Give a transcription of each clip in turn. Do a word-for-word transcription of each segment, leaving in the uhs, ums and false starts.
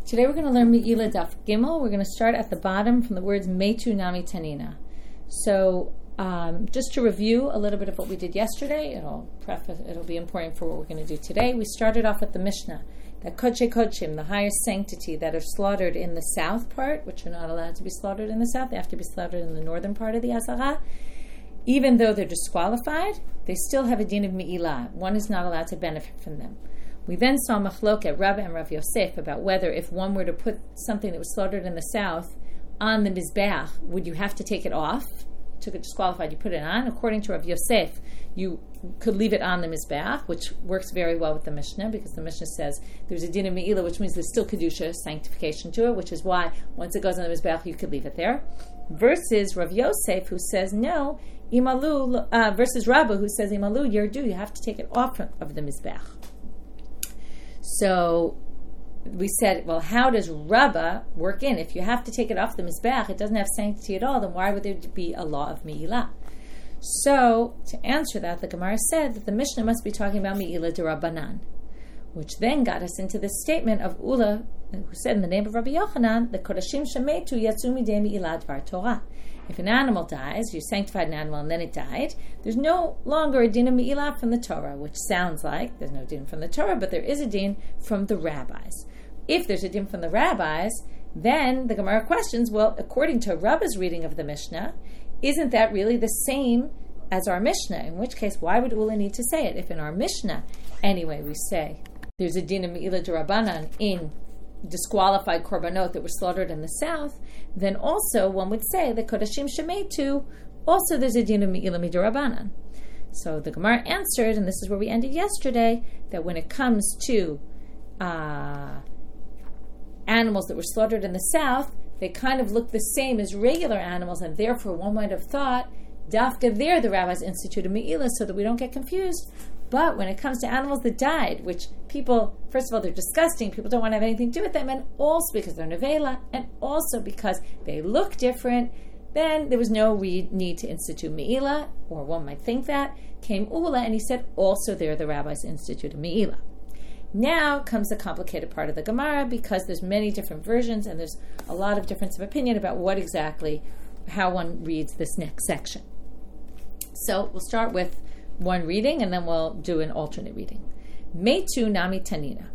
Today we're going to learn Me'ila Daf Gimel. We're going to start at the bottom from the words Metu Nami Tanina. So, um, just to review a little bit of what we did yesterday, it'll preface, it'll be important for what we're going to do today. We started off with the Mishnah, that Kodshe Kodshim, the highest sanctity, that are slaughtered in the south part, which are not allowed to be slaughtered in the south. They have to be slaughtered in the northern part of the Azara. Even though they're disqualified, they still have a din of Me'ila. One is not allowed to benefit from them. We then saw Machlok at Rabba and Rav Yosef about whether if one were to put something that was slaughtered in the south on the Mizbeach, would you have to take it off? You took it disqualified, you put it on. According to Rav Yosef, you could leave it on the Mizbeach, which works very well with the Mishnah, because the Mishnah says there's a din of Me'ila, which means there's still Kedusha, sanctification to it, which is why once it goes on the Mizbeach, you could leave it there. Versus Rav Yosef, who says no, Imalu, uh, versus Rabba, who says Imalu, Yerdu, you have to take it off of the Mizbeach. So we said, well, how does Rabbah work in? If you have to take it off the Mizbeach, it doesn't have sanctity at all, then why would there be a law of Me'ilah? So to answer that, the Gemara said that the Mishnah must be talking about Me'ilah d'Rabbanan, which then got us into this statement of Ula, who said in the name of Rabbi Yochanan, the Kodashim Shemetu Yatsu Midei Me'ilah Dvar Torah. If an animal dies, you sanctified an animal and then it died, there's no longer a din of Me'ilah from the Torah, which sounds like there's no din from the Torah, but there is a din from the rabbis. If there's a din from the rabbis, then the Gemara questions, well, according to Rabbah's reading of the Mishnah, isn't that really the same as our Mishnah? In which case, why would Ula need to say it? If in our Mishnah, anyway, we say there's a din of Me'ilah d'Rabbanan in disqualified korbanot that were slaughtered in the south, then also one would say that Kodashim Shemetu, also there's a din of Me'ilah Mid'Rabbanan. So the Gemara answered, and this is where we ended yesterday, that when it comes to uh, animals that were slaughtered in the south, they kind of look the same as regular animals, and therefore one might have thought, Dafka there the rabbis instituted Me'ilah so that we don't get confused. But when it comes to animals that died, which people, first of all, they're disgusting, people don't want to have anything to do with them, and also because they're nevela, and also because they look different, then there was no re- need to institute Me'ilah, or one might think that. Came Ula, and he said, also there the rabbis instituted Me'ilah. Now comes the complicated part of the Gemara, because there's many different versions, and there's a lot of difference of opinion about what exactly, how one reads this next section. So we'll start with one reading, and then we'll do an alternate reading. Metu Nami Tanina.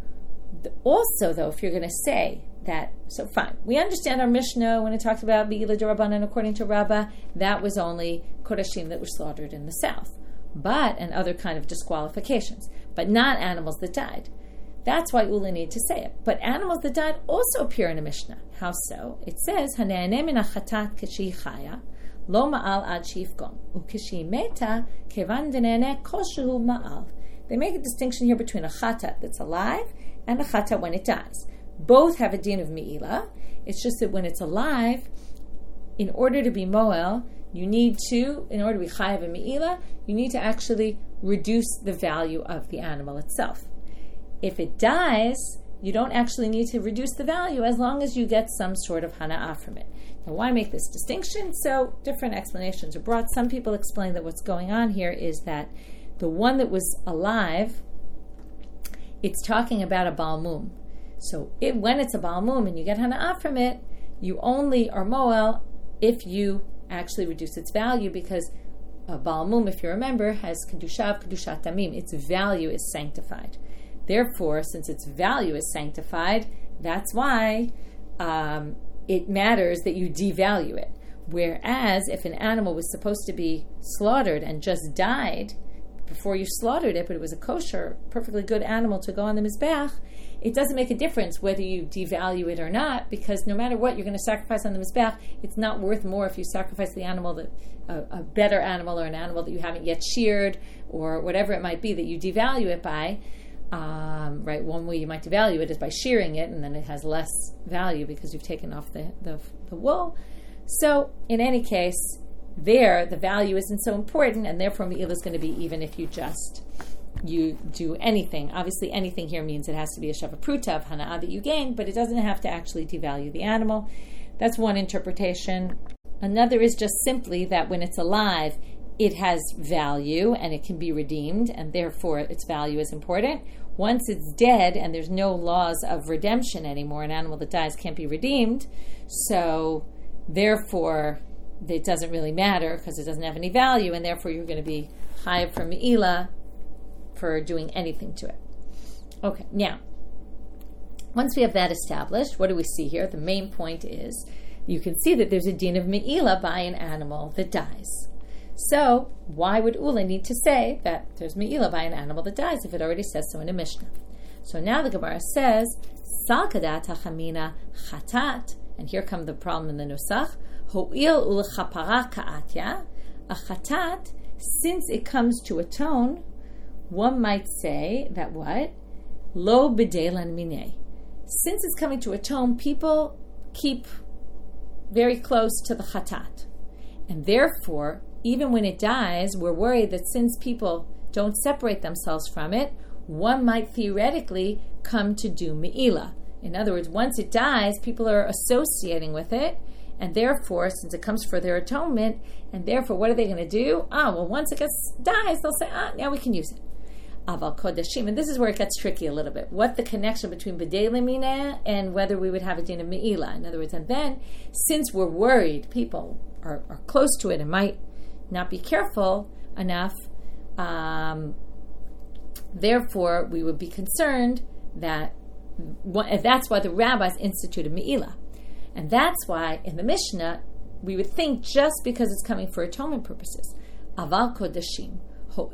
Also, though, if you're going to say that, so fine, we understand our Mishnah when it talks about Me'ilah d'Rabbanan according to Rabbah, that was only Kodashim that were slaughtered in the south, but, and other kind of disqualifications, but not animals that died. That's why Ula need to say it. But animals that died also appear in a Mishnah. How so? It says, Hane'aneh min ha'chatat k'shi chaya, Lo ma'al ad shifgon, u'kishi meta kevan denene koshu ma'al. They make a distinction here between a chatat that's alive and a chatat when it dies. Both have a din of Me'ilah. It's just that when it's alive, in order to be moel, you need to, in order to be chayav and Me'ilah, you need to actually reduce the value of the animal itself. If it dies, you don't actually need to reduce the value as long as you get some sort of hana'ah from it. Now, why make this distinction? So, different explanations are brought. Some people explain that what's going on here is that the one that was alive, it's talking about a balmum. So, it, when it's a balmum and you get hana'ah from it, you only are moel if you actually reduce its value, because a balmum, if you remember, has kedushav, kedushat damim. Its value is sanctified. Therefore, since its value is sanctified, that's why um, it matters that you devalue it. Whereas if an animal was supposed to be slaughtered and just died before you slaughtered it, but it was a kosher, perfectly good animal to go on the Mizbeach, it doesn't make a difference whether you devalue it or not, because no matter what you're going to sacrifice on the Mizbeach, it's not worth more if you sacrifice the animal, that a, a better animal, or an animal that you haven't yet sheared, or whatever it might be that you devalue it by. Um, right, one way you might devalue it is by shearing it, and then it has less value because you've taken off the, the, the wool. So, in any case, there, the value isn't so important, and therefore Me'ilah is going to be even if you just you do anything. Obviously, anything here means it has to be a shava pruta of hana'ah that you gain, but it doesn't have to actually devalue the animal. That's one interpretation. Another is just simply that when it's alive, it has value and it can be redeemed, and therefore its value is important. once it's dead and there's no laws of redemption anymore, an animal that dies can't be redeemed, so therefore it doesn't really matter because it doesn't have any value, and therefore you're going to be chayav for me'ilah for doing anything to it. Okay, now, once we have that established, what do we see here? The main point is you can see that there's a din of me'ilah by an animal that dies. So, why would Ula need to say that there's me'ilah by an animal that dies if it already says so in a Mishnah? So now the Gemara says, Salkadat hachamina chatat, and here comes the problem in the Nusach, ho'il ulechapara ka'atya, a chatat, since it comes to atone, one might say that what? Lo b'delan minei. Since it's coming to atone, people keep very close to the chatat. And therefore, even when it dies, we're worried that since people don't separate themselves from it, one might theoretically come to do me'ilah. In other words, once it dies, people are associating with it, and therefore, since it comes for their atonement, and therefore, what are they going to do? Ah, well, once it gets, dies, they'll say, ah, now we can use it. Aval kodashim, and this is where it gets tricky a little bit. What the connection between b'dei l'mineh and whether we would have a din of me'ilah. In other words, and then, since we're worried, people are, are close to it and might not be careful enough, um, therefore, we would be concerned that that's why the rabbis instituted me'ilah. And that's why in the Mishnah, we would think just because it's coming for atonement purposes. Aval kodashim. But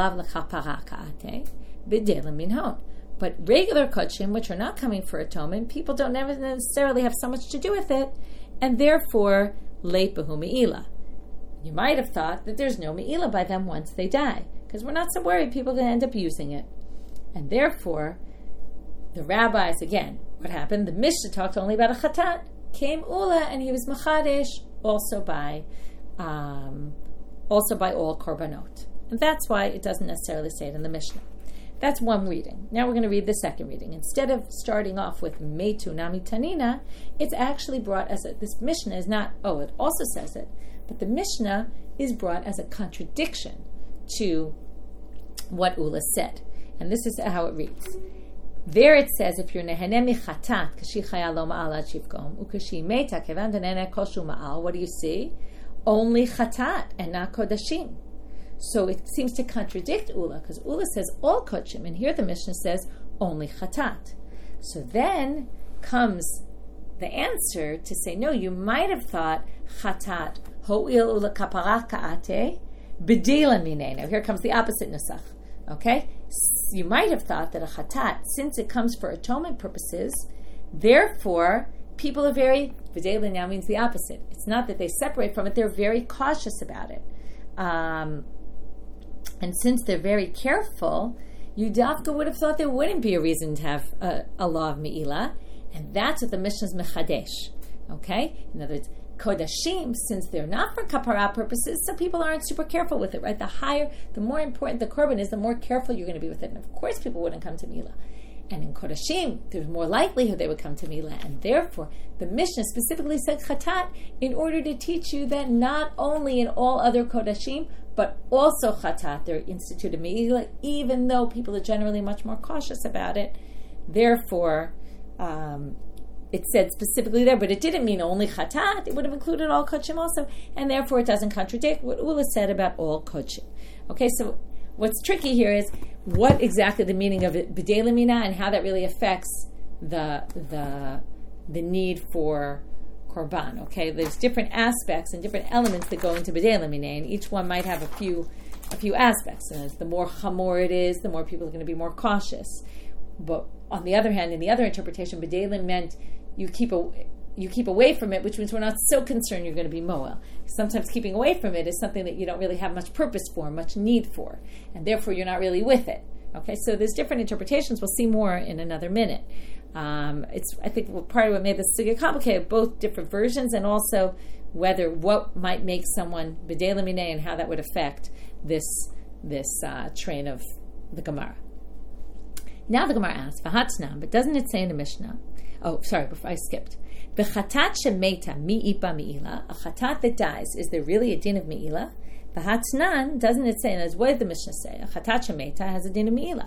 regular kodshim, which are not coming for atonement, people don't necessarily have so much to do with it, and therefore, leipahu me'ilah. You might have thought that there's no me'ilah by them once they die, because we're not so worried people are going to end up using it. And therefore, the rabbis, again, what happened? The Mishnah talked only about a chatat. Came Ula, and he was machadesh also by, um, also by all korbanot. And that's why it doesn't necessarily say it in the Mishnah. That's one reading. Now we're going to read the second reading. Instead of starting off with Meitu Nami Tanina, it's actually brought as a, this Mishnah is not, oh, it also says it, but the Mishnah is brought as a contradiction to what Ula said. And this is how it reads. There it says, if you're neheneh michatat, kashi chaya lo ma'al ad shivkom, ukashi meta kevan denene koshu ma'al, what do you see? Only chatat and not kodashim. So it seems to contradict Ula, because Ula says all kodshim, and here the Mishnah says only chatat. So then comes the answer to say, no, you might have thought chatat, ho'il ula kapara ka'ate, b'dila minei. Now here comes the opposite nusach. Okay? You might have thought that a chatat, since it comes for atonement purposes, therefore, people are very, b'dila now means the opposite. It's not that they separate from it, they're very cautious about it. Um... And since they're very careful, you dafka would have thought there wouldn't be a reason to have a, a law of me'ilah, and that's what the Mishnah is mechadesh. Okay? In other words, kodashim, since they're not for kapara purposes, so people aren't super careful with it, right? The higher, the more important the korban is, the more careful you're going to be with it. And of course people wouldn't come to me'ilah. And in kodashim, there's more likelihood they would come to me'ilah. And therefore, the Mishnah specifically said chatat in order to teach you that not only in all other kodashim, but also chatat, they're instituted me'ilah, even though people are generally much more cautious about it. Therefore, um, it said specifically there, but it didn't mean only chatat. It would have included all kodshim also, and therefore it doesn't contradict what Ula said about all kodshim. Okay, so what's tricky here is what exactly the meaning of it, b'dei l'minah, and how that really affects the the the need for korban. Okay, there's different aspects and different elements that go into b'dei l'minah, and each one might have a few a few aspects. And the more chamor it is, the more people are going to be more cautious. But on the other hand, in the other interpretation, b'dei l'minah meant you keep a, you keep away from it, which means we're not so concerned you're going to be moel. Sometimes keeping away from it is something that you don't really have much purpose for, much need for, and therefore you're not really with it. Okay, so there's different interpretations. We'll see more in another minute. Um, it's I think part of what made this get complicated, both different versions, and also whether what might make someone b'dei l'mineh and how that would affect this this uh, train of the Gemara. Now the Gemara asks, "V'hatznam," but doesn't it say in the Mishnah? Oh, sorry, before I skipped. B'chatat shemeta mi'ipa mi'ilah, a chatat that dies, is there really a din of mi'ilah? V'hatnan, doesn't it say, and as what did the Mishnah say? A chatat shemeta has a din of mi'ilah.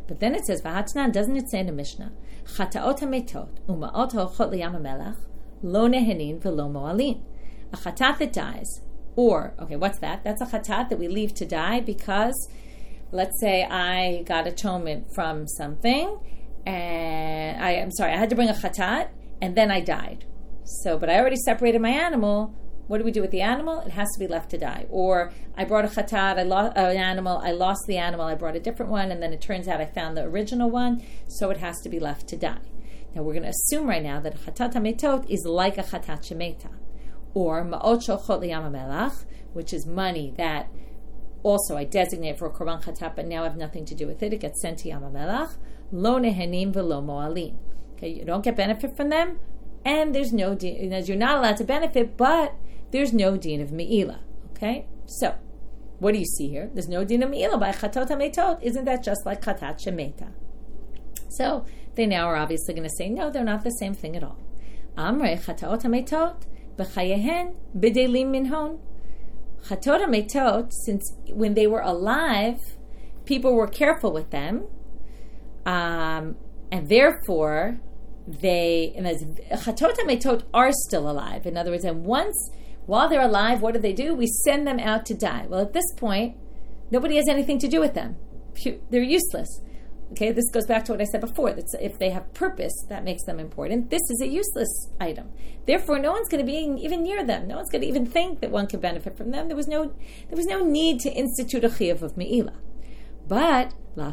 But then it says, V'hatnan, doesn't it say in the Mishnah, Chataot hametot uma'ot ha'ochot liyam ha'melech lo nehenin v'lo mo'alin. A chatat that dies, or, okay, what's that? That's a chatat that we leave to die because, let's say I got atonement from something, and I, I'm sorry, I had to bring a chatat, and then I died. So, but I already separated my animal. What do we do with the animal? It has to be left to die. Or I brought a chatat, I lost uh, an animal, I lost the animal, I brought a different one, and then it turns out I found the original one, so it has to be left to die. Now we're going to assume right now that a chatat hametot is like a chatat shemeta. Or ma'ot sholchot liyam ha'melach, which is money that also I designate for a korban chatat, but now I have nothing to do with it. It gets sent to Yam HaMelach. Lo nehenim v'lo mo'alin. Okay, you don't get benefit from them, and there's no din. You're not allowed to benefit, but there's no din of me'ilah. Okay, so what do you see here? There's no din of me'ilah by chatot hametot. Isn't that just like chatat shemeta? So they now are obviously going to say no, they're not the same thing at all. Amrei chatot hametot b'chayehen b'delim minhon. Chatot hametot, since when they were alive, people were careful with them, um, and therefore they, and as chatot hametot are still alive. In other words, and once, while they're alive, what do they do? We send them out to die. Well, at this point, nobody has anything to do with them. They're useless. Okay, this goes back to what I said before. That if they have purpose, that makes them important. This is a useless item. Therefore, no one's going to be even near them. No one's going to even think that one could benefit from them. There was no, there was no need to institute a chiyuv of me'ilah. But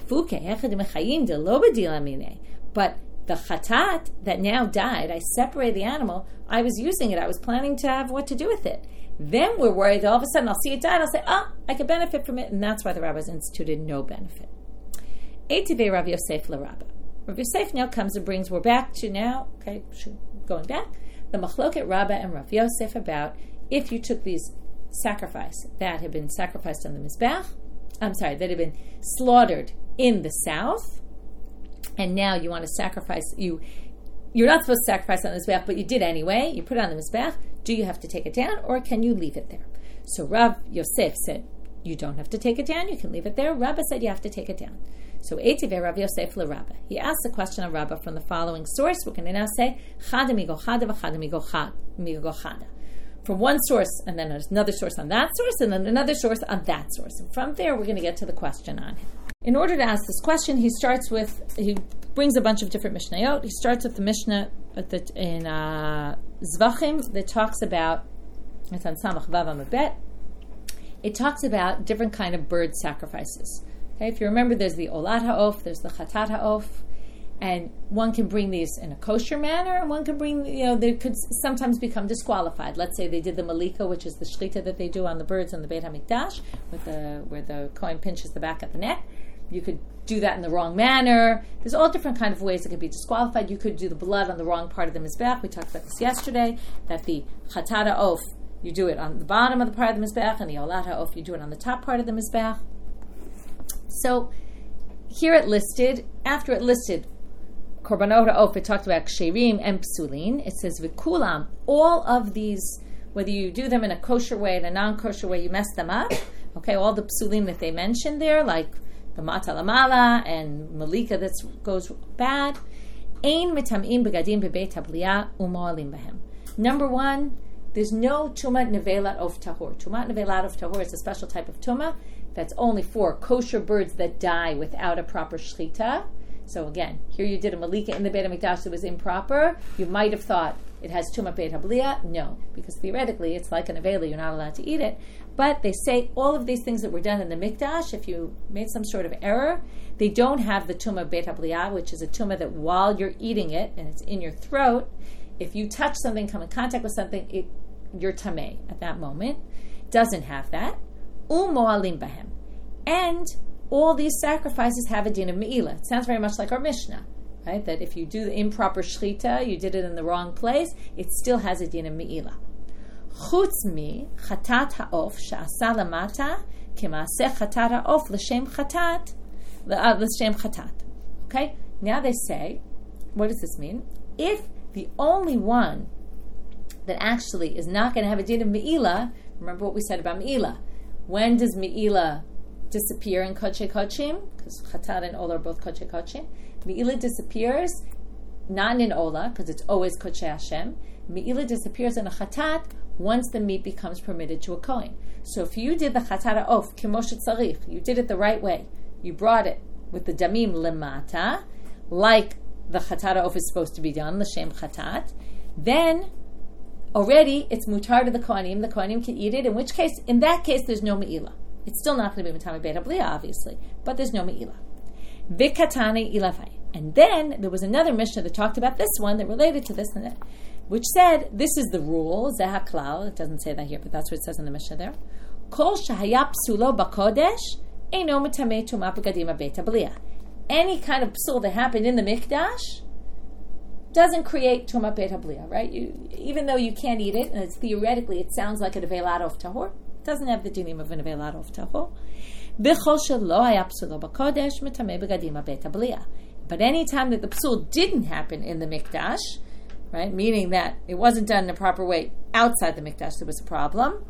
but the chatat that now died, I separated the animal. I was using it. I was planning to have what to do with it. Then we're worried that all of a sudden I'll see it die and I'll say, oh, I could benefit from it, and that's why the rabbis instituted no benefit. Eitivei Rav Yosef LaRabba. Rav Yosef now comes and brings, we're back to now, okay, going back, the Machloket Rabbah and Rav Yosef about if you took these sacrifice that had been sacrificed on the Mizbech, I'm sorry, that had been slaughtered in the south, and now you want to sacrifice, you, you're not supposed to sacrifice on the Mizbech, but you did anyway, you put it on the Mizbech, do you have to take it down, or can you leave it there? So Rav Yosef said, you don't have to take it down, you can leave it there. Rabbah said you have to take it down. So Eitivei Rav Yosef LaRabba. He asked the question of Rabbah from the following source. We're going to now say Chada migo chada v'chada migo chada. From one source, and then another source on that source, and then another source on that source. And from there, we're going to get to the question on him. In order to ask this question, he starts with, he brings a bunch of different Mishnayot. He starts with the Mishnah at the, in uh, Zvachim that talks about, it's on Samach Vav Amabet, it talks about different kind of bird sacrifices. Okay, if you remember, there's the Olat Ha'of, there's the Chatat Ha'of, and one can bring these in a kosher manner, and one can bring, you know, they could sometimes become disqualified. Let's say they did the Malika, which is the Shechita that they do on the birds in the Beit HaMikdash, with the, where the Kohen pinches the back of the neck. You could do that in the wrong manner. There's all different kind of ways it could be disqualified. You could do the blood on the wrong part of the Mizbech. We talked about this yesterday, that the Chatat Ha'of, you do it on the bottom of the part of the Mizbech, and the Olat Ha'of, you do it on the top part of the Mizbech. So here it listed, after it listed Korbanot Ha'of, it talked about Ksherim and Psulin. It says V'kulam, all of these, whether you do them in a kosher way, in a non-kosher way, you mess them up. Okay, all the Psulin that they mentioned there, like the Mata Lamala and Malika that goes bad. Ein mitamim begadim bebeit habliya u'mo'alim bahem. Number one, there's no Tumat Nevelat of Tahor. Tumat Nevelat of Tahor is a special type of Tumah that's only for kosher birds that die without a proper shechita. So again, here you did a Malika in the Beit HaMikdash that was improper. You might have thought it has Tumah Beit HaBliya. No, because theoretically it's like an Avela, you're not allowed to eat it. But they say all of these things that were done in the Mikdash, if you made some sort of error, they don't have the Tumah Beit HaBliya, which is a Tumah that while you're eating it, and it's in your throat, if you touch something, come in contact with something, it, you're tameh at that moment. Doesn't have that. U'mo'alim bahem. And all these sacrifices have a din of me'ilah. It sounds very much like our Mishnah, right? That if you do the improper shechita, you did it in the wrong place, it still has a din of me'ilah. Chutz mi chatat ha'of she'asa lamata k'maaseh chatat ha'of l'shem chatat l'shem chatat. Okay? Now they say, what does this mean? If the only one that actually is not going to have a din of me'ilah, remember what we said about me'ilah. When does me'ilah disappear in Kodesh Kodeshim, because Chatat and Ola are both Kodesh Kodeshim. Me'ilah disappears, not in Ola, because it's always Kodesh Hashem. Me'ilah disappears in a Chatat once the meat becomes permitted to a Kohen. So if you did the Chatat Ha'of, Kimosh Tzarich, you did it the right way, you brought it with the Damim Lemata, like the Chatat Ha'of is supposed to be done, L'Shem Chatat, then already it's mutar to the Kohanim, the Kohanim can eat it, in which case, in that case, there's no Me'ilah. It's still not going to be Matame Beit HaBliah, obviously, but there's no Me'ilah. Vikatane Ilavai. And then there was another Mishnah that talked about this one that related to this and that, which said, this is the rule, Zeh HaKlal, it doesn't say that here, but that's what it says in the Mishnah there. Kol shahaya psulo b'kodesh, eino metamei tumah b'gadim Beit HaBliah. Any kind of psul that happened in the Mikdash doesn't create tumah Beit HaBliah, right? You, even though you can't eat it, and it's theoretically it sounds like a nevelat of tahor, it doesn't have the dinim of a nevelat of tahor. B'chol shelo haya psulo b'kodesh metamei b'gadim Beit HaBliah. But any time that the psul didn't happen in the Mikdash, right, meaning that it wasn't done in a proper way outside the Mikdash, there was a problem.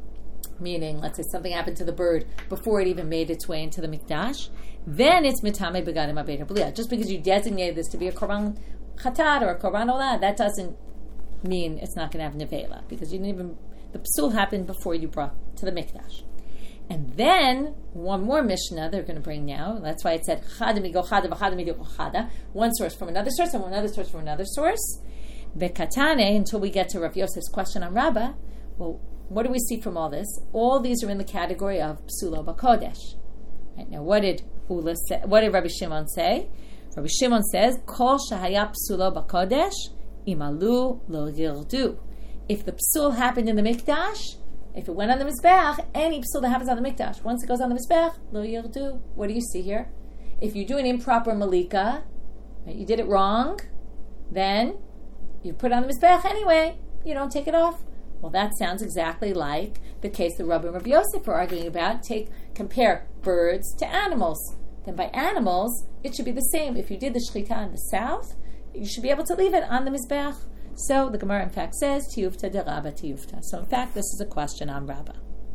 Meaning, let's say something happened to the bird before it even made its way into the Mikdash, then it's mitame begadim Beit HaBliah. Just because you designated this to be a korban chatat or a korban olah, that doesn't mean it's not going to have nevela, because you didn't even, the psul happened before you brought to the Mikdash. And then one more Mishnah they're going to bring now. That's why it said chada migo chada v'chada migo chada. One source from another source and another source from another source. Bekatane, until we get to Rav Yosef's question on Rabbah. Well, what do we see from all this? All these are in the category of psulo b'kodesh. Right, now, what did Ula say? What did Rabbi Shimon say? Rabbi Shimon says, "Kol shahaya psulo b'kodesh, imalu lo yirdu." If the psul happened in the Mikdash, if it went on the Mizbeach, any psul that happens on the Mikdash, once it goes on the Mizbeach, lo yirdu. What do you see here? If you do an improper malika, right, you did it wrong, then you put it on the Mizbeach anyway. You don't take it off. Well, that sounds exactly like the case that Rabbi and Rabbi Yosef are arguing about. Take, compare birds to animals. Then by animals, it should be the same. If you did the shechita in the south, you should be able to leave it on the Mizbeach. So the Gemara, in fact, says, Tiyufta de Rabba Tiyufta. So in fact, this is a question on Rabbah.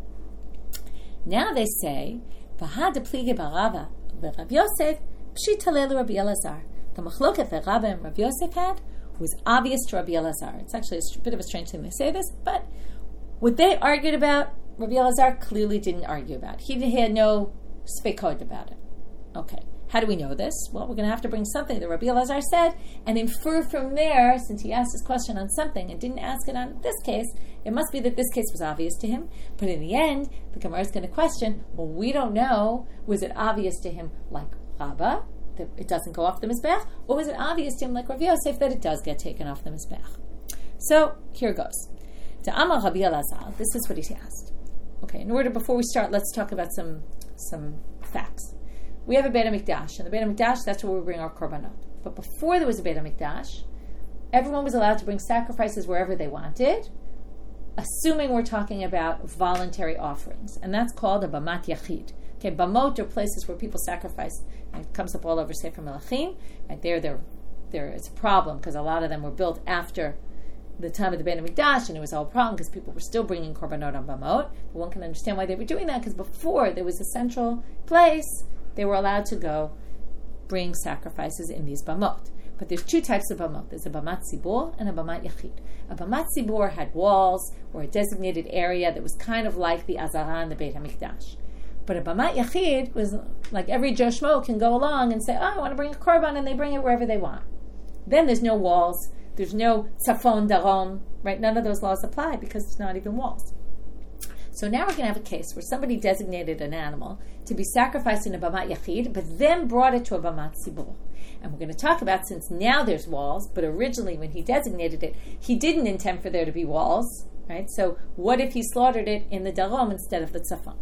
Now they say, V'ha de plige barava v'Rav Yosef, pshita le Rabbi Elazar. The machloket that Rabbah and Rav Yosef had was obvious to Rabbi Elazar. It's actually a bit of a strange thing to say this, but what they argued about, Rabbi Elazar clearly didn't argue about. He had no spekod about it. Okay, how do we know this? Well, we're going to have to bring something that Rabbi Elazar said and infer from there, since he asked this question on something and didn't ask it on this case, it must be that this case was obvious to him. But in the end, the Gemara is going to question, well, we don't know, was it obvious to him like Rabbah, that it doesn't go off the Mizbeach, or was it obvious to him like Rav Yosef that it does get taken off the Mizbeach? So, here goes. To Amar Rabbi Elazar, this is what he asked. Okay, in order, before we start, let's talk about some some facts. We have a Beit HaMikdash, and the Beit HaMikdash, that's where we bring our korbanot. But before there was a Beit HaMikdash, everyone was allowed to bring sacrifices wherever they wanted, assuming we're talking about voluntary offerings, and that's called a Bamat Yachid. Okay, Bamot are places where people sacrifice, and it comes up all over Sefer Melachim. Right there, there, there is a problem because a lot of them were built after the time of the Beit HaMikdash, and it was all a problem because people were still bringing korbanot on Bamot. But one can understand why they were doing that, because before there was a central place, they were allowed to go bring sacrifices in these Bamot. But there's two types of Bamot. There's a Bamat Tzibor and a Bamat Yachid. A Bamat Tzibor had walls or a designated area that was kind of like the Azara in the Beit HaMikdash. But a Bamat Yachid was like every Joe Schmo can go along and say, oh, I want to bring a korban, and they bring it wherever they want. Then there's no walls, there's no Tzafon, Darom, right? None of those laws apply because it's not even walls. So now we're going to have a case where somebody designated an animal to be sacrificed in a Bamat Yachid, but then brought it to a Bamat Tzibor. And we're going to talk about, since now there's walls, but originally when he designated it, he didn't intend for there to be walls, right? So what if he slaughtered it in the Darom instead of the Tzafon?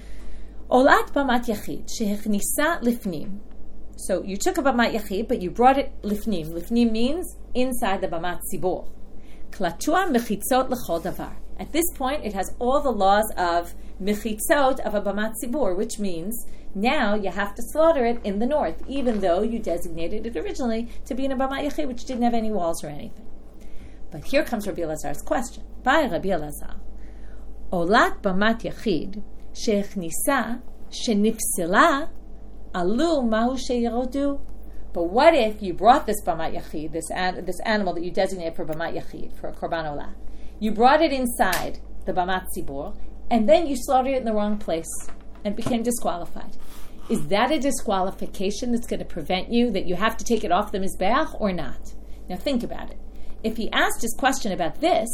Olat Bamat Yachid, shehechnisa lifnim. So you took a Bamat Yachid, but you brought it lifnim. Lifnim means inside the Bamat Tzibor. Klatua mechitzot l'chol davar. At this point, it has all the laws of mechitzot of a Bamat Tzibor, which means now you have to slaughter it in the north, even though you designated it originally to be in a Bamat Yachid, which didn't have any walls or anything. But here comes Rabbi Elazar's question. By Rabbi Elazar, Olat Bamat Yachid, shechnisa Shenipsila alu mahu sheyerodu. But what if you brought this Bamat Yachid, this an, this animal that you designate for Bamat Yachid, for a Korban Olah, you brought it inside the Bamat Tzibor, and then you slaughtered it in the wrong place and became disqualified. Is that a disqualification that's going to prevent you, that you have to take it off the Mizbeach or not? Now think about it. If he asked his question about this,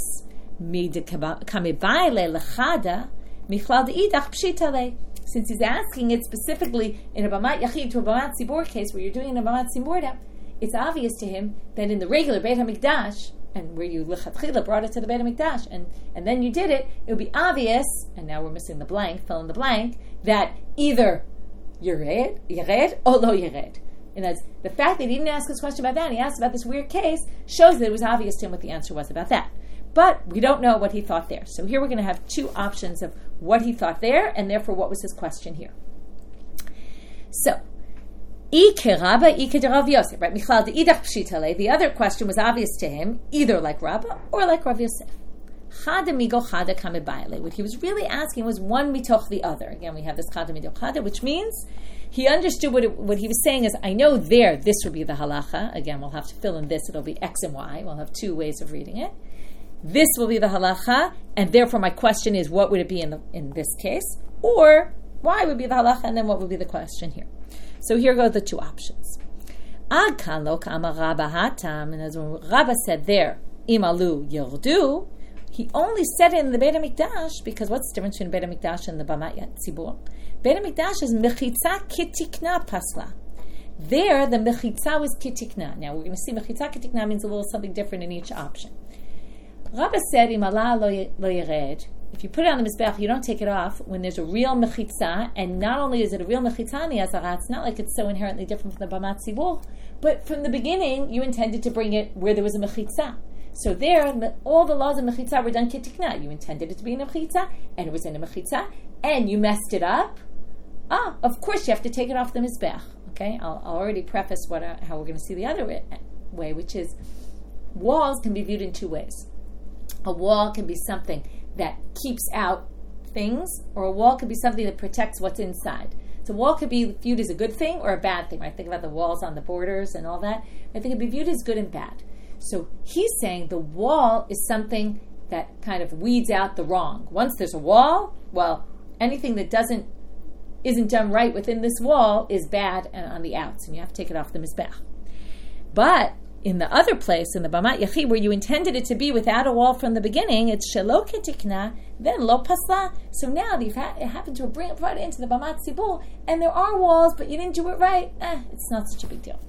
since he's asking it specifically in a Bamat Yachid to a Bamat Tzibor case where you're doing a Bamat Tzibor, it's obvious to him that in the regular Beit HaMikdash, and where you lechatchila brought it to the Beit HaMikdash, and, and then you did it, it would be obvious, and now we're missing the blank, fill in the blank, that either Yered, Yered, or Lo Yered. And that's the fact that he didn't ask this question about that, and he asked about this weird case, shows that it was obvious to him what the answer was about that. But we don't know what he thought there. So here we're going to have two options of what he thought there, and therefore what was his question here. So, Ike Rabba, Ike de Rav Yosef, right? Michlal de Idach Pshitale. The other question was obvious to him, either like Rabba or like Rav Yosef. Chada migo chada kamebayle. What he was really asking was one mitoch the other. Again, we have this chada migo chada, which means he understood what it, what he was saying is, I know there, this would be the halacha. Again, we'll have to fill in this. It'll be X and Y. We'll have two ways of reading it. This will be the halacha, and therefore my question is, what would it be in the, in this case? Or, why would be the halacha, and then what would be the question here? So here go the two options. Ad kan lo kama Rabba hatam, and as when Rabba said there, imalu yordu, he only said it in the Beit HaMikdash, because what's the difference between Beit HaMikdash and the Bamat Tzibor? Beit HaMikdash is mechitza kitikna pasla. There, the mechitza was kitikna. Now, we're going to see mechitza kitikna means a little something different in each option. Rabba said, Im Allah lo yered. If you put it on the Mizbeach, you don't take it off when there's a real mechitza, and not only is it a real mechitza in the Azara, it's not like it's so inherently different from the Bamat Tzibor, but from the beginning, you intended to bring it where there was a mechitza. So there, all the laws of mechitza were done kitikna. You intended it to be in a mechitza, and it was in a mechitza, and you messed it up. Ah, of course you have to take it off the Mizbeach. Okay, I'll, I'll already preface what uh, how we're going to see the other way, way, which is walls can be viewed in two ways. A wall can be something that keeps out things, or a wall could be something that protects what's inside. So a wall could be viewed as a good thing or a bad thing. Right? Think about the walls on the borders and all that. I think it could be viewed as good and bad. So he's saying the wall is something that kind of weeds out the wrong. Once there's a wall, well, anything that doesn't isn't done right within this wall is bad and on the outs, and you have to take it off the Mizbeach. But in the other place, in the Bamat Yachid, where you intended it to be without a wall from the beginning, it's shelo ketikna, then lo pasla. So now you've ha- it happened to bring it right into the Bamat Tzibor, and there are walls, but you didn't do it right. Eh, it's not such a big deal.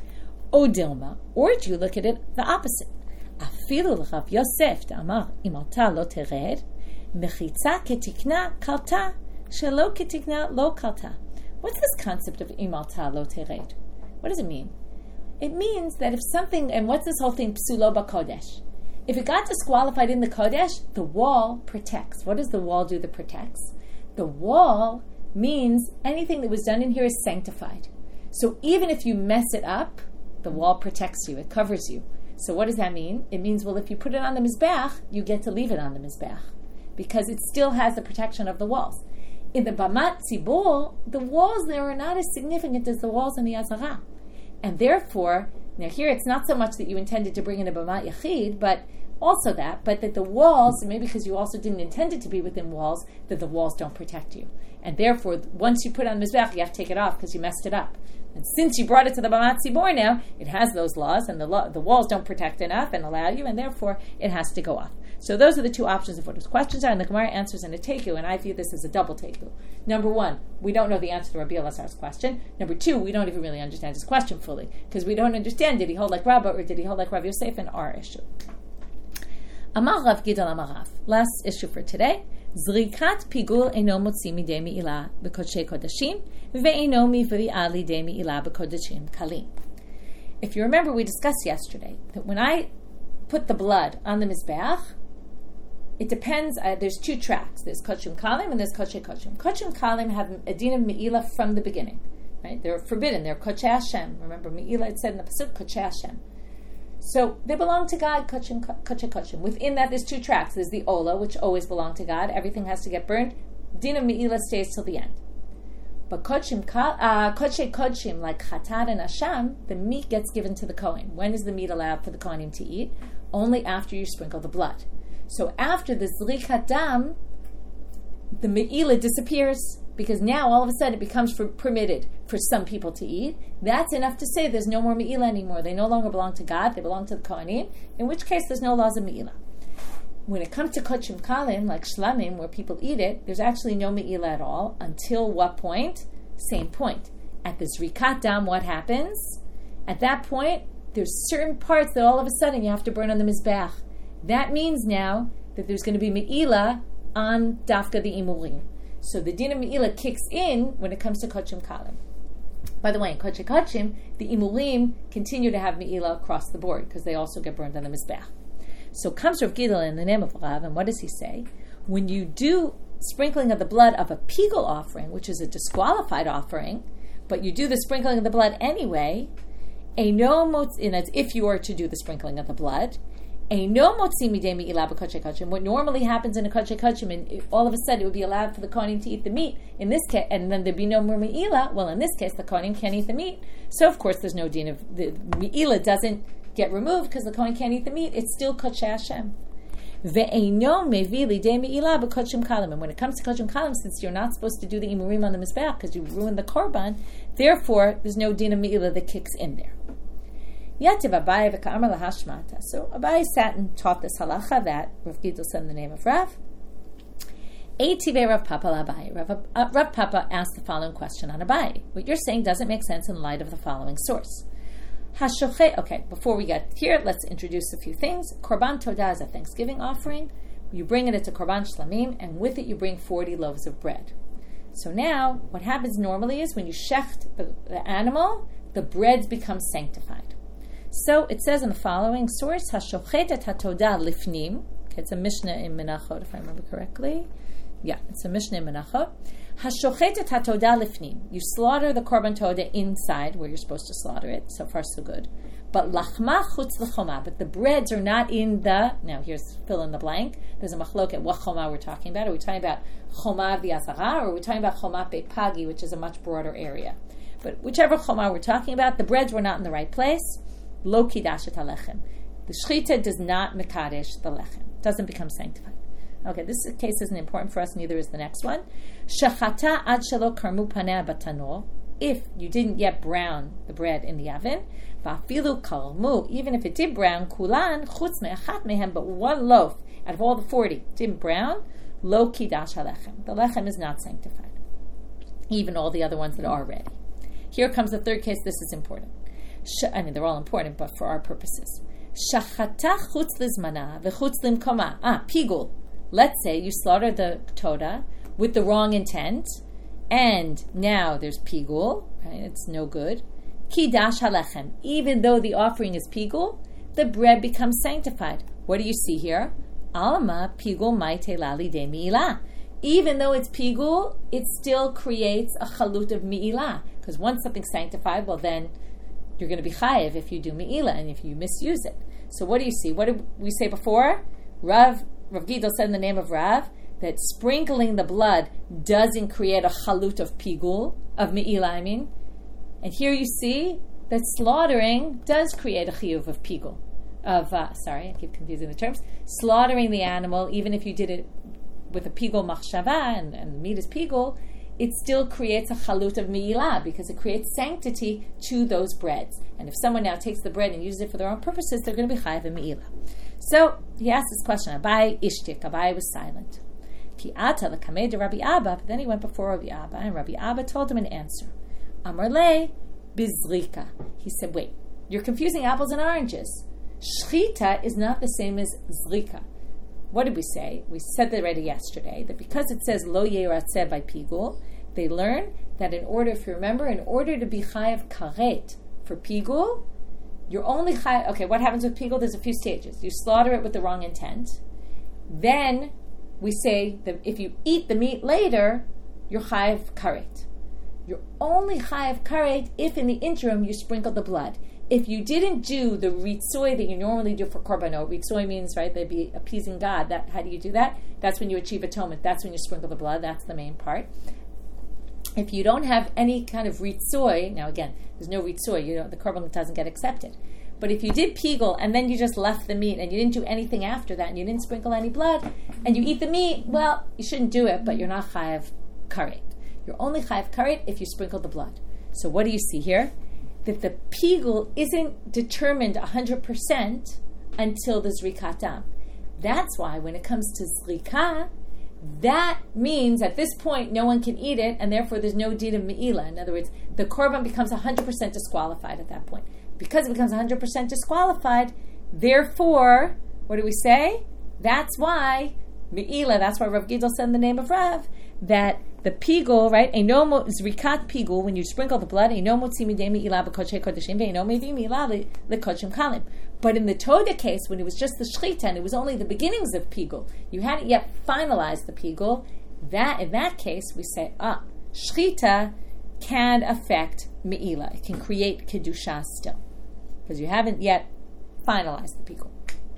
O Dilma, or do you look at it the opposite? Afilu Rav Yosef amar imalta lo tered, mechitza ketikna kalta, shelo ketikna lo kalta. What's this concept of imalta lo tered? What does it mean? It means that if something, and what's this whole thing, psulo b'kodesh? If it got disqualified in the kodesh, the wall protects. What does the wall do that protects? The wall means anything that was done in here is sanctified. So even if you mess it up, the wall protects you. It covers you. So what does that mean? It means, well, if you put it on the Mizbeach, you get to leave it on the Mizbeach, because it still has the protection of the walls. In the Bamat Tzibor, the walls there are not as significant as the walls in the Azara. And therefore, now here it's not so much that you intended to bring in a Bamat Yachid, but also that, but that the walls, maybe because you also didn't intend it to be within walls, that the walls don't protect you. And therefore, once you put it on Mizbeach, you have to take it off because you messed it up. And since you brought it to the Bamat Tzibor now, it has those laws, and the lo- the walls don't protect enough and allow you, and therefore it has to go off. So those are the two options of what his questions are, and the Gemara answers in a teiku, and I view this as a double teiku. Number one, we don't know the answer to Rabbi Elazar's question. Number two, we don't even really understand his question fully, because we don't understand, did he hold like Rabba or did he hold like Rav Yosef in our issue. Amar Rav Gidal Amar Rav. Last issue for today. Zrikat pigul eino motzi midei mi'ilah b'kodshei kodashim ve'eino mivri'a lidei mi'ilah b'kodashim kalim. If you remember, we discussed yesterday that when I put the blood on the Mizbeach, it depends, uh, there's two tracks. There's Kodshim Kalim and there's Kodshei Kodshim. Kodshim Kalim have a din of Me'ilah from the beginning. Right? They're forbidden. They're Kodshei Hashem. Remember, Me'ilah, it said in the Pasuk, Kodshei Hashem. So they belong to God, Kodshim, Kodshei Kodshim. Within that, there's two tracks. There's the Ola, which always belong to God. Everything has to get burned. Din of Me'ilah stays till the end. But kodshim, uh, kodshe kodshim, like chatat and asham, the meat gets given to the kohen. When is the meat allowed for the kohanim to eat? Only after you sprinkle the blood. So after the zrikat dam, the me'ilah disappears, because now all of a sudden it becomes for, permitted for some people to eat. That's enough to say there's no more me'ilah anymore. They no longer belong to God, they belong to the kohanim, in which case there's no laws of me'ilah. When it comes to kodshim kalim, like shlamim, where people eat it, there's actually no me'ilah at all. Until what point? Same point. At the zrikat dam, what happens? At that point, there's certain parts that all of a sudden you have to burn on the mizbeach. That means now that there's going to be me'ilah on dafka the imurim. So the din of me'ilah kicks in when it comes to kodshim kalim. By the way, in kodshim kodshim, the imurim continue to have me'ilah across the board because they also get burned on the mizbeach. So comes Rav Gidel in the name of Rav, and what does he say? When you do sprinkling of the blood of a pigul offering, which is a disqualified offering, but you do the sprinkling of the blood anyway, a no motz, and that's if you are to do the sprinkling of the blood, a no motzi midei me'ilah b'kodshei kodshim. What normally happens in a kodshei kodshim, and all of a sudden it would be allowed for the kohanim to eat the meat. In this case, and then there'd be no more me'ilah. Well, in this case, the kohanim can't eat the meat, so of course there's no din of the me'ilah doesn't get removed because the kohen can't eat the meat. It's still kodshei Hashem. Ve'eino mevi lidei me'ilah b'kodshim kalim. And when it comes to kodshim kalim, since you're not supposed to do the imurim on the mizbeach because you ruined the korban, therefore there's no din of me'ilah that kicks in there. Yativ Abai v'ka'amar lahashmata. So Abai sat and taught this halacha that Rav Gidel said in the name of Rav. Eitive Rav Papa l'Abai. Rav, uh, Rav Papa asked the following question on Abai. What you're saying doesn't make sense in light of the following source. Hashochet. Okay, before we get here, let's introduce a few things. Korban Todah is a Thanksgiving offering. You bring it into Korban Shlamim, and with it you bring forty loaves of bread. So now, what happens normally is when you shecht the, the animal, the breads become sanctified. So it says in the following source, Hashochet et hatodah lifnim. Okay, it's a Mishnah in Menachot, if I remember correctly. Yeah, it's a Mishnah in Menachot. Hashochet et hatodah lifnim. You slaughter the korban todah inside where you're supposed to slaughter it. So far, so good. But lachma chutz l'choma. But the breads are not in the. Now here's fill in the blank. There's a machloket. What choma we're talking about? Are we talking about choma of the azara, or are we talking about choma be'pagi, which is a much broader area? But whichever choma we're talking about, the breads were not in the right place. Lo kidash et halechem. The shchita does not mekadesh the lechem. Doesn't become sanctified. Okay, this case isn't important for us, neither is the next one. Shachata ad shelo karmu paneh batanor. If you didn't yet brown the bread in the oven, va'afilu karmu, even if it did brown, kulan chutz me'achat mehem, but one loaf out of all the forty didn't brown, lo kidash halechem. The lechem is not sanctified. Even all the other ones that are ready. Here comes the third case. This is important. I mean, they're all important, but for our purposes. Shachata chutz lizmana v'chutz limkoma. Ah, pigul. Let's say you slaughter the todah with the wrong intent, and now there's pigul, right? It's no good. Kidash halechem. Even though the offering is pigul, the bread becomes sanctified. What do you see here? Alma pigul maite lali de mi'ilah. Even though it's pigul, it still creates a chalut of mi'ilah. Because once something's sanctified, well then you're going to be chayiv if you do me'ilah and if you misuse it. So what do you see? What did we say before? Rav Rav Gidel said in the name of Rav that sprinkling the blood doesn't create a chalut of pigul, of me'ilah, I mean. And here you see that slaughtering does create a chiyuv of pigul. Of, uh, sorry, I keep confusing the terms. Slaughtering the animal, even if you did it with a pigul machshava, and, and the meat is pigul, it still creates a chalut of me'ilah because it creates sanctity to those breads. And if someone now takes the bread and uses it for their own purposes, they're going to be chayav in me'ilah. So he asked this question. Abai ishtik. Abai was silent. Ki ata l'kamei de Rabbi Abba. But then he went before Rabbi Abba, and Rabbi Abba told him an answer. Amar le bizrika. He said, "Wait, you're confusing apples and oranges. Shchita is not the same as zrika. What did we say? We said that already yesterday, that because it says lo yeratzeh by pigul, they learn that in order, if you remember, in order to be chayav karet for pigul, you're only chayav. Okay, what happens with pigul? There's a few stages. You slaughter it with the wrong intent. Then we say that if you eat the meat later, you're chayav karet. You're only chayav karet if in the interim you sprinkle the blood. If you didn't do the ritzoy that you normally do for korbanot, ritzoy means, right, they'd be appeasing God. That how do you do that? That's when you achieve atonement. That's when you sprinkle the blood. That's the main part. if you don't have any kind of ritzoy, now again, there's no ritzoy, you know, the korban doesn't get accepted. But if you did pigul and then you just left the meat and you didn't do anything after that and you didn't sprinkle any blood and you eat the meat, well, you shouldn't do it, but you're not chayav karet. You're only chayav karet if you sprinkle the blood. So what do you see here? That the pigul isn't determined one hundred percent until the zrikat dam. That's why when it comes to zrika, that means at this point no one can eat it and therefore there's no deed of me'ilah. In other words, the korban becomes one hundred percent disqualified at that point. Because it becomes one hundred percent disqualified, therefore, what do we say? That's why, Me'ilah, that's why Rav Gidel said in the name of Rav, that the pigul, right, Einomo zrikat pigul, when you sprinkle the blood, Einomo tzimidei me'ilah b'kodshei kodeshim, ve'einomo mevi me'ilah l'kodshim kalim. But in the Toda case, when it was just the shchita, and it was only the beginnings of pigul, you hadn't yet finalized the pigul, that, in that case, we say, ah, shchita can affect me'ilah. It can create kedusha still. Because you haven't yet finalized the pigul.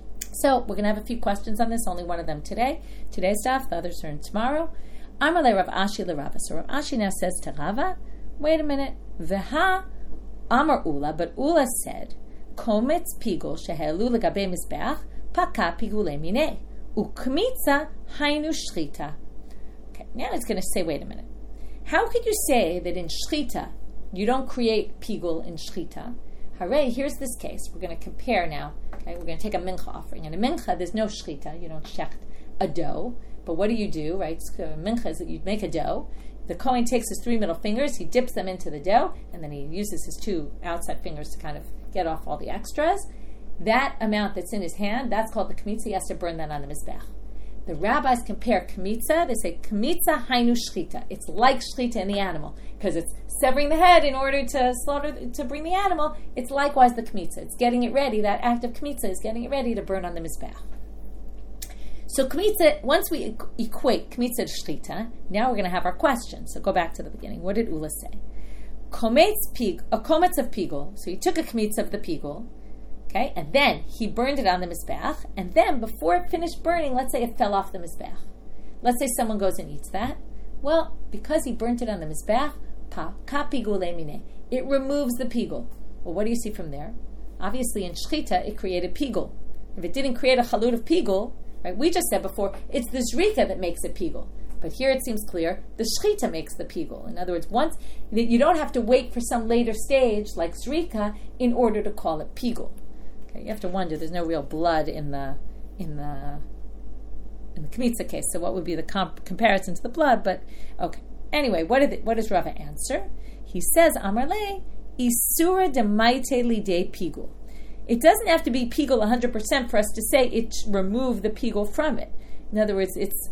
So we're going to have a few questions on this, only one of them today. Today's stuff, the others are in tomorrow. Amalei Rav Ashi l'Rava. So Rav Ashi now says to Rava, wait a minute, Veha Amar Ula, but Ula said, Kometz pigul shehelu legabe mizbeach, paka pigule mineh, ukmitza hainu shchita. Okay, now it's going to say, wait a minute. How could you say that in shchita, you don't create pigul in shchita? Hooray, here's this case. We're going to compare now. Okay, we're going to take a mincha offering. In a mincha, there's no shchita. You don't shecht a dough. But what do you do, right? So a mincha is that you make a dough. The Kohen takes his three middle fingers, he dips them into the dough, and then he uses his two outside fingers to kind of get off all the extras. That amount that's in his hand, that's called the kmitza. He has to burn that on the mizbech. The rabbis compare kmitza. They say kmitza hainu shchita. It's like shchita in the animal because it's severing the head in order to slaughter to bring the animal. It's likewise the kmitza. It's getting it ready. That act of kmitza is getting it ready to burn on the mizbech. So kmitza. Once we equate kmitza to shchita, now we're going to have our question. So go back to the beginning. What did Ula say? Kometz pig, a kometz of pigul. So he took a kmitza of the pigul. Okay, and then he burned it on the mizbeach, and then before it finished burning, let's say it fell off the mizbeach. Let's say someone goes and eats that. Well, because he burnt it on the mizbeach, pa ka pigul emine, it removes the pigul. Well, what do you see from there? Obviously, in shchita, it created pigul. If it didn't create a chalut of pigul, right? We just said before, it's the zrika that makes it pigul. But here it seems clear, the shchita makes the pigul. In other words, once you don't have to wait for some later stage like zrika in order to call it pigul. You have to wonder. There's no real blood in the in the in the kmitza case. So what would be the comp- comparison to the blood? But okay. Anyway, what did it, what does Rava answer? He says, Amar le isura demaite lidei pigul. It doesn't have to be pigul one hundred percent for us to say it remove the pigul from it. In other words, it's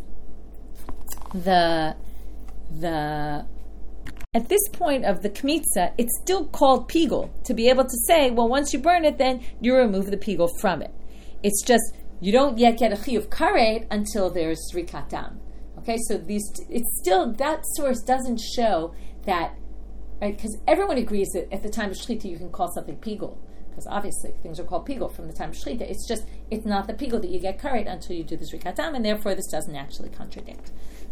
the the. At this point of the kmitza, it's still called pigul to be able to say, well, once you burn it, then you remove the pigul from it. It's just, you don't yet get a chiyuv karet until there's zrikat dam. Okay, so these, it's still, that source doesn't show that, right, because everyone agrees that at the time of shchita you can call something pigul, because obviously things are called pigul from the time of shchita. It's just, it's not the pigul that you get karet until you do the zrikat dam, and therefore this doesn't actually contradict.